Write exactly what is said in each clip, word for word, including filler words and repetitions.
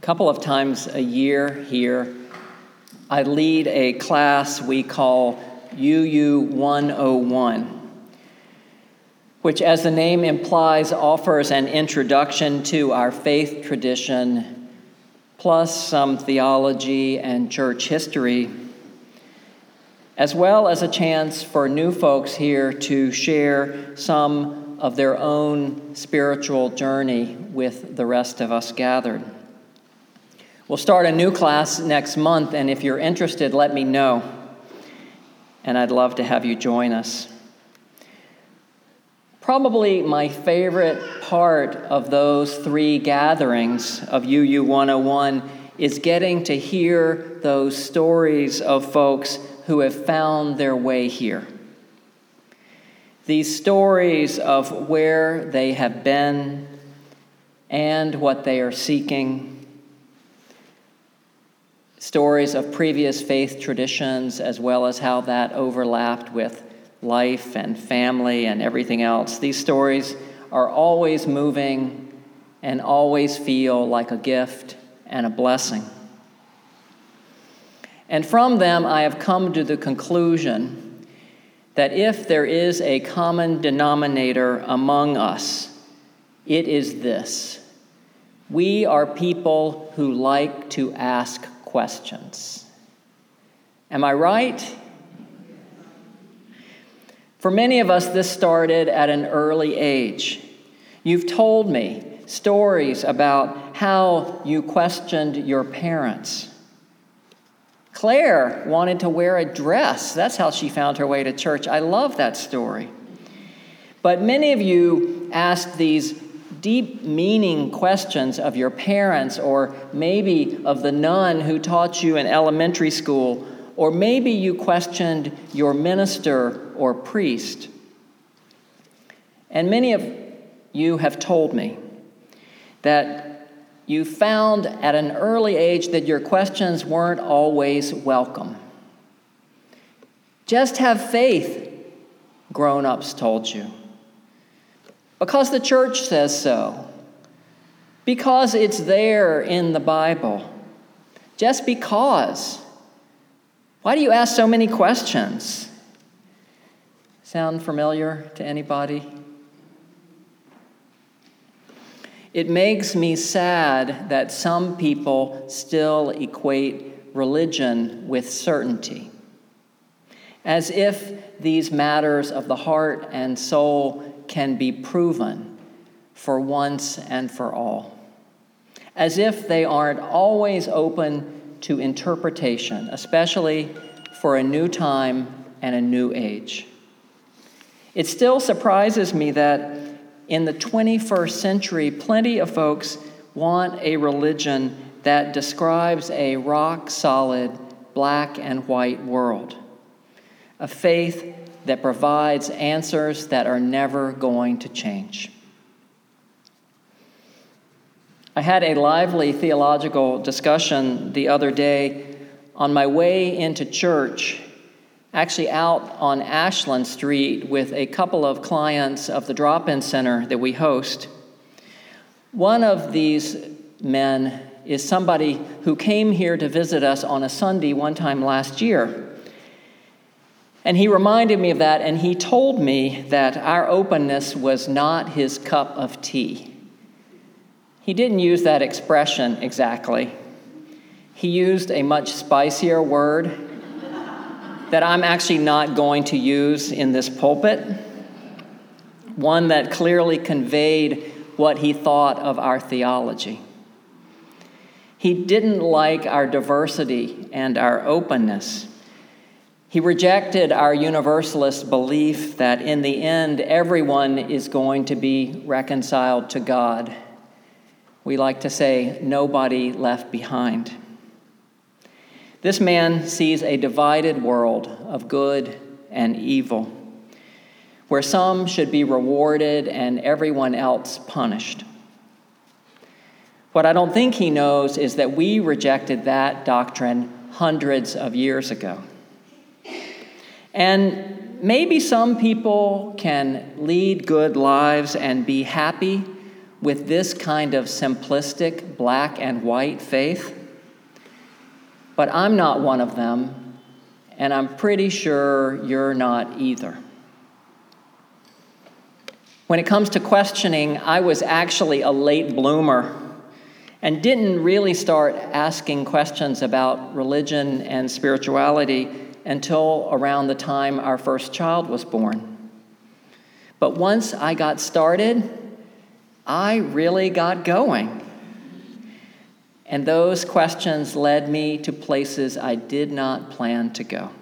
couple of times a year here, I lead a class we call U U one oh one, which, as the name implies, offers an introduction to our faith tradition, plus some theology and church history, as well as a chance for new folks here to share some of their own spiritual journey with the rest of us gathered. We'll start a new class next month, and if you're interested, let me know, and I'd love to have you join us. Probably my favorite part of those three gatherings of U U one oh one is getting to hear those stories of folks who have found their way here. These stories of where they have been and what they are seeking. Stories of previous faith traditions, as well as how that overlapped with life and family and everything else. These stories are always moving and always feel like a gift and a blessing. And from them, I have come to the conclusion that if there is a common denominator among us, it is this: we are people who like to ask questions. Am I right? For many of us, this started at an early age. You've told me stories about how you questioned your parents. Claire wanted to wear a dress. That's how she found her way to church. I love that story. But many of you asked these deep meaning questions of your parents, or maybe of the nun who taught you in elementary school, or maybe you questioned your minister or priest. And many of you have told me that you found at an early age that your questions weren't always welcome. Just have faith, grown-ups told you. Because the church says so. Because it's there in the Bible. Just because. Why do you ask so many questions? Sound familiar to anybody? It makes me sad that some people still equate religion with certainty, as if these matters of the heart and soul can be proven for once and for all, as if they aren't always open to interpretation, especially for a new time and a new age. It still surprises me that in the twenty-first century, plenty of folks want a religion that describes a rock-solid black and white world, a faith that provides answers that are never going to change. I had a lively theological discussion the other day on my way into church, actually out on Ashland Street with a couple of clients of the drop-in center that we host. One of these men is somebody who came here to visit us on a Sunday one time last year. And he reminded me of that, and he told me that our openness was not his cup of tea. He didn't use that expression exactly. He used a much spicier word that I'm actually not going to use in this pulpit, one that clearly conveyed what he thought of our theology. He didn't like our diversity and our openness. He rejected our universalist belief that in the end, everyone is going to be reconciled to God. We like to say, nobody left behind. This man sees a divided world of good and evil, where some should be rewarded and everyone else punished. What I don't think he knows is that we rejected that doctrine hundreds of years ago. And maybe some people can lead good lives and be happy with this kind of simplistic black and white faith, but I'm not one of them, and I'm pretty sure you're not either. When it comes to questioning, I was actually a late bloomer and didn't really start asking questions about religion and spirituality until around the time our first child was born. But once I got started, I really got going. And those questions led me to places I did not plan to go.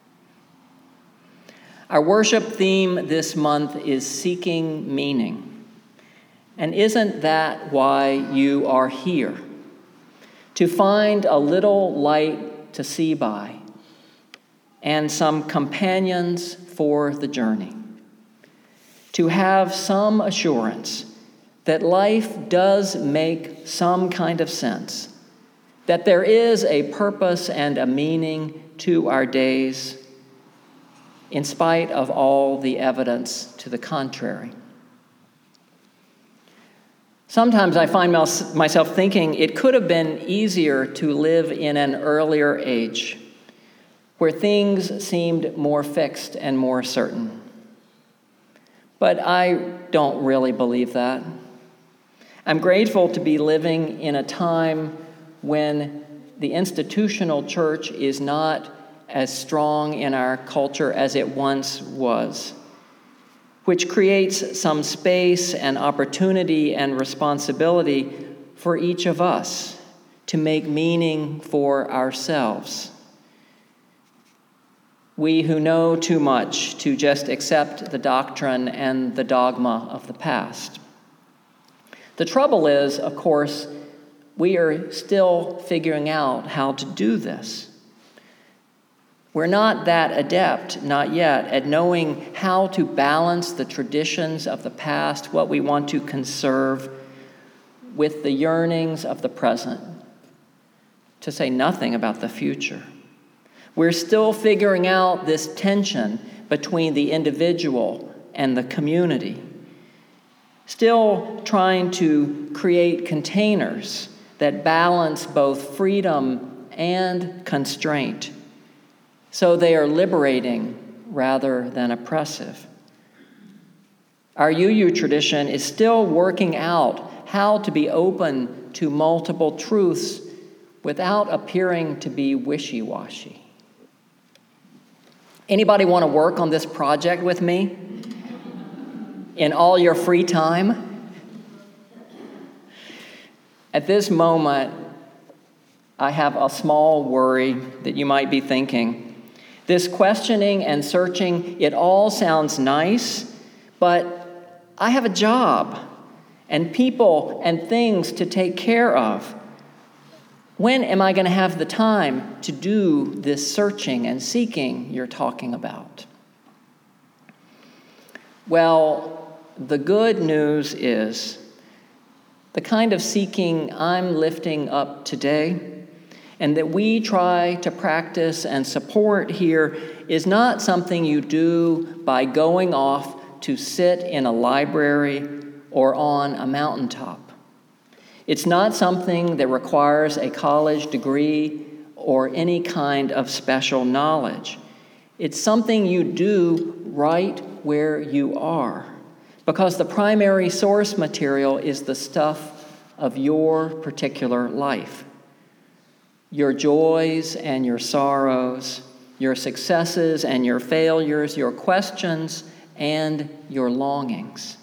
Our worship theme this month is seeking meaning. And isn't that why you are here? To find a little light to see by and some companions for the journey. To have some assurance that life does make some kind of sense, that there is a purpose and a meaning to our days, in spite of all the evidence to the contrary. Sometimes I find myself thinking it could have been easier to live in an earlier age, where things seemed more fixed and more certain. But I don't really believe that. I'm grateful to be living in a time when the institutional church is not as strong in our culture as it once was, which creates some space and opportunity and responsibility for each of us to make meaning for ourselves. We who know too much to just accept the doctrine and the dogma of the past. The trouble is, of course, we are still figuring out how to do this. We're not that adept, not yet, at knowing how to balance the traditions of the past, what we want to conserve, with the yearnings of the present, to say nothing about the future. We're still figuring out this tension between the individual and the community, still trying to create containers that balance both freedom and constraint, so they are liberating rather than oppressive. Our U U tradition is still working out how to be open to multiple truths without appearing to be wishy-washy. Anybody want to work on this project with me in all your free time? At this moment, I have a small worry that you might be thinking. This questioning and searching, it all sounds nice, but I have a job and people and things to take care of. When am I going to have the time to do this searching and seeking you're talking about? Well, the good news is the kind of seeking I'm lifting up today and that we try to practice and support here is not something you do by going off to sit in a library or on a mountaintop. It's not something that requires a college degree or any kind of special knowledge. It's something you do right where you are, because the primary source material is the stuff of your particular life. Your joys and your sorrows, your successes and your failures, your questions and your longings.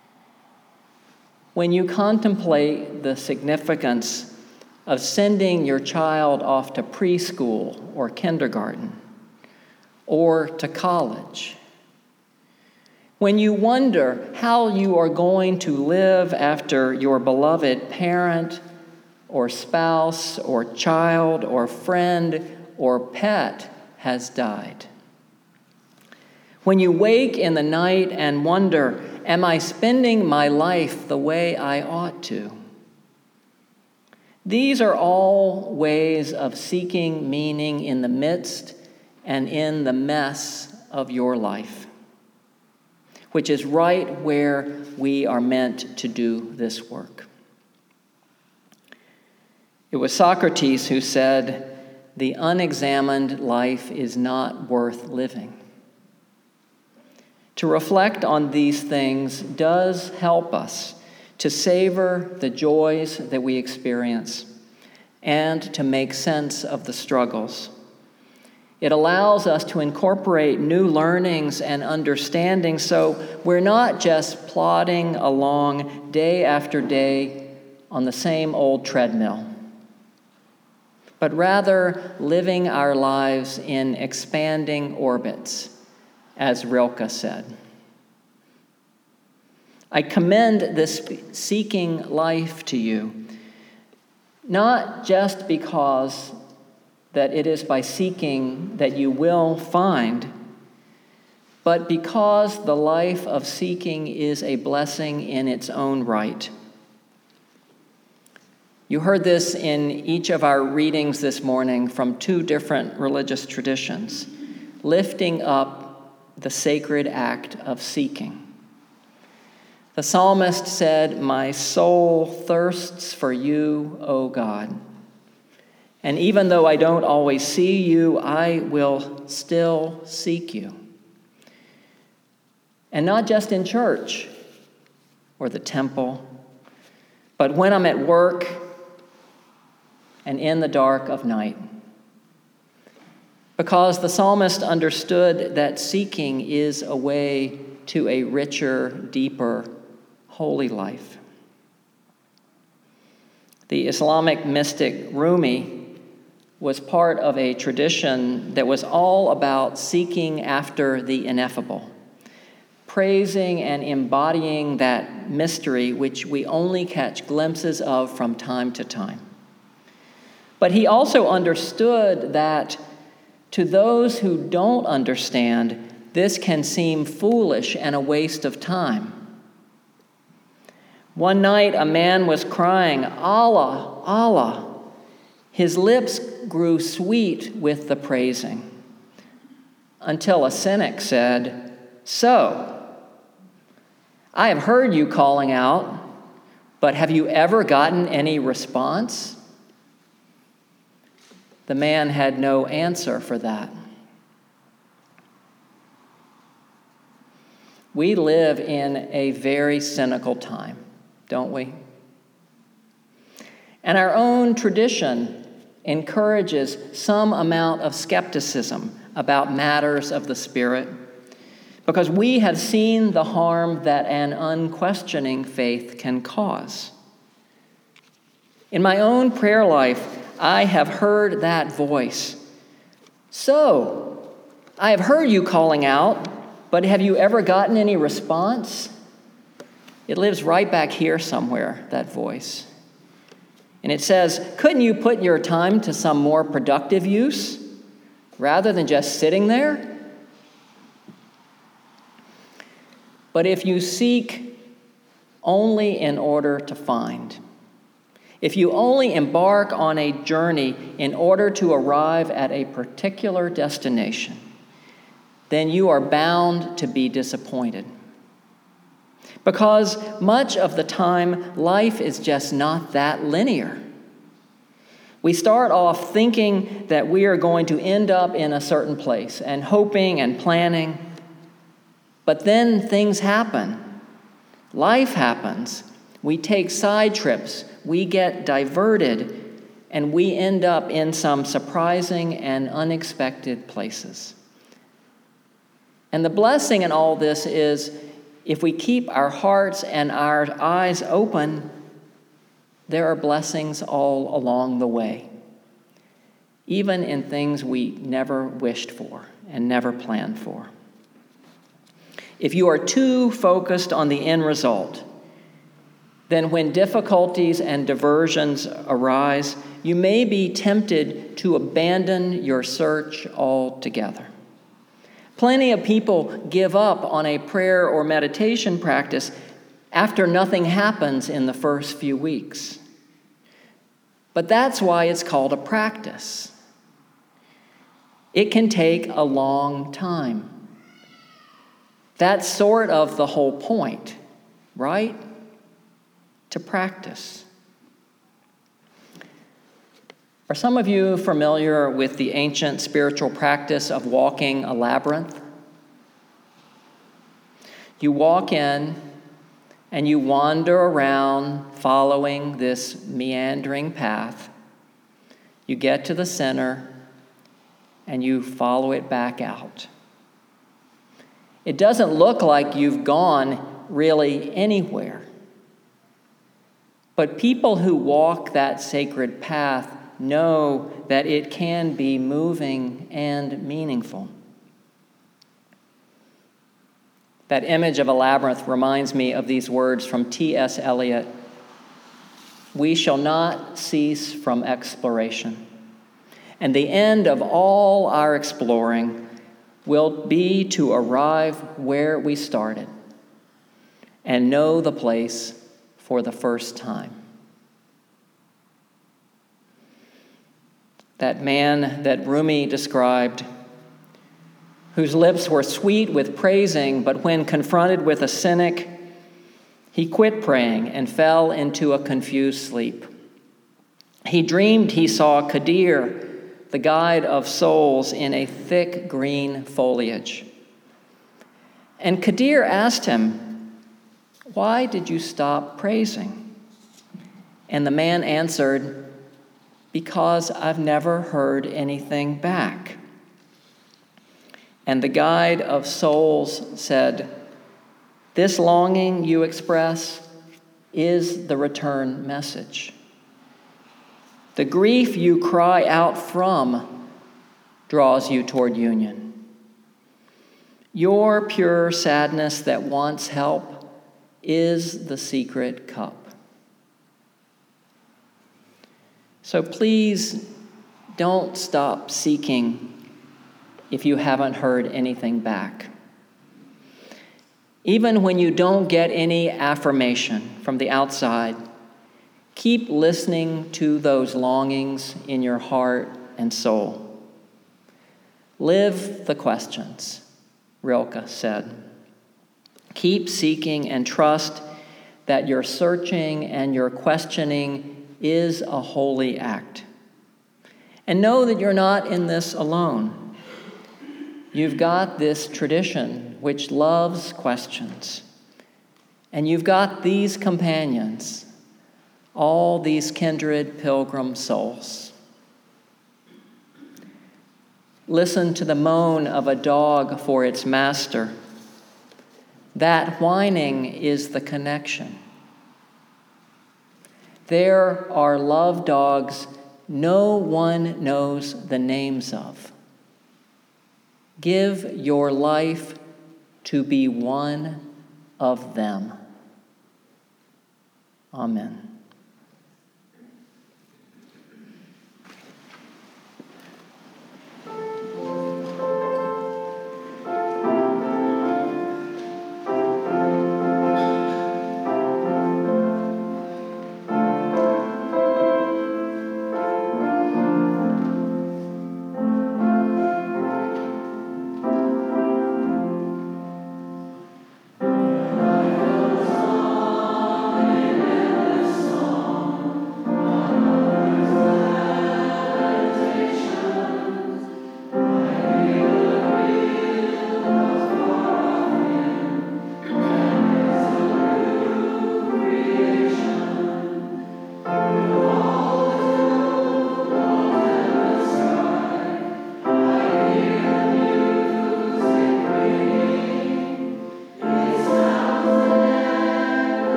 When you contemplate the significance of sending your child off to preschool or kindergarten or to college, when you wonder how you are going to live after your beloved parent or spouse or child or friend or pet has died, when you wake in the night and wonder, am I spending my life the way I ought to? These are all ways of seeking meaning in the midst and in the mess of your life, which is right where we are meant to do this work. It was Socrates who said, "The unexamined life is not worth living." To reflect on these things does help us to savor the joys that we experience and to make sense of the struggles. It allows us to incorporate new learnings and understanding so we're not just plodding along day after day on the same old treadmill, but rather living our lives in expanding orbits, as Rilke said. I commend this seeking life to you, not just because that it is by seeking that you will find, but because the life of seeking is a blessing in its own right. You heard this in each of our readings this morning from two different religious traditions, lifting up the sacred act of seeking. The psalmist said, "My soul thirsts for you, O God. And even though I don't always see you, I will still seek you." And not just in church or the temple, but when I'm at work and in the dark of night. Because the psalmist understood that seeking is a way to a richer, deeper, holy life. The Islamic mystic Rumi was part of a tradition that was all about seeking after the ineffable, praising and embodying that mystery which we only catch glimpses of from time to time. But he also understood that to those who don't understand, this can seem foolish and a waste of time. One night, a man was crying, "Allah, Allah." His lips grew sweet with the praising, until a cynic said, "So, I have heard you calling out, but have you ever gotten any response?" The man had no answer for that. We live in a very cynical time, don't we? And our own tradition encourages some amount of skepticism about matters of the Spirit, because we have seen the harm that an unquestioning faith can cause. In my own prayer life, I have heard that voice. "So, I have heard you calling out, but have you ever gotten any response?" It lives right back here somewhere, that voice. And it says, "Couldn't you put your time to some more productive use rather than just sitting there?" But if you seek only in order to find, if you only embark on a journey in order to arrive at a particular destination, then you are bound to be disappointed. Because much of the time, life is just not that linear. We start off thinking that we are going to end up in a certain place and hoping and planning, but then things happen. Life happens. We take side trips, we get diverted, and we end up in some surprising and unexpected places. And the blessing in all this is, if we keep our hearts and our eyes open, there are blessings all along the way, even in things we never wished for and never planned for. If you are too focused on the end result, then when difficulties and diversions arise, you may be tempted to abandon your search altogether. Plenty of people give up on a prayer or meditation practice after nothing happens in the first few weeks. But that's why it's called a practice. It can take a long time. That's sort of the whole point. right? To practice. Are some of you familiar with the ancient spiritual practice of walking a labyrinth? You walk in and you wander around following this meandering path. You get to the center and you follow it back out. It doesn't look like you've gone really anywhere. But people who walk that sacred path know that it can be moving and meaningful. That image of a labyrinth reminds me of these words from T S Eliot. We shall not cease from exploration, and the end of all our exploring will be to arrive where we started and know the place for the first time. That man that Rumi described, whose lips were sweet with praising, but when confronted with a cynic, he quit praying and fell into a confused sleep. He dreamed he saw Qadir, the guide of souls, in a thick green foliage. And Qadir asked him, "Why did you stop praising?" And the man answered, "Because I've never heard anything back." And the guide of souls said, "This longing you express is the return message. The grief you cry out from draws you toward union. Your pure sadness that wants help is the secret cup." So please don't stop seeking if you haven't heard anything back. Even when you don't get any affirmation from the outside, keep listening to those longings in your heart and soul. Live the questions, Rilke said. Keep seeking and trust that your searching and your questioning is a holy act. And know that you're not in this alone. You've got this tradition which loves questions. And you've got these companions, all these kindred pilgrim souls. Listen to the moan of a dog for its master. That whining is the connection. There are love dogs no one knows the names of. Give your life to be one of them. Amen.